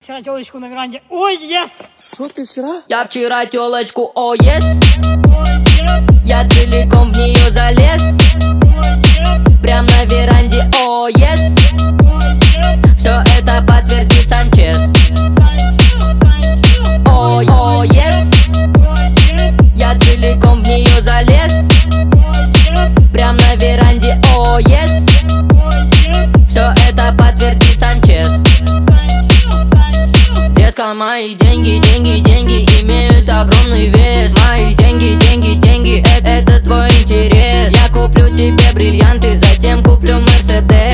Вчера телочку на веранде. Ой, yes! Что ты вчера? Я вчера телочку, о, yes. Я целиком в нее залез. Прям на веранде, о, yes. Все это подтвердит Санчес. О, yes. Я целиком в нее залез. Прям на веранде, о, yes. Все это подтвердит Санчес. Детка, мои деньги, деньги, деньги имеют огромный вес. Мои деньги, деньги, деньги, это твой интерес. Я куплю тебе бриллианты, затем куплю Мерседес.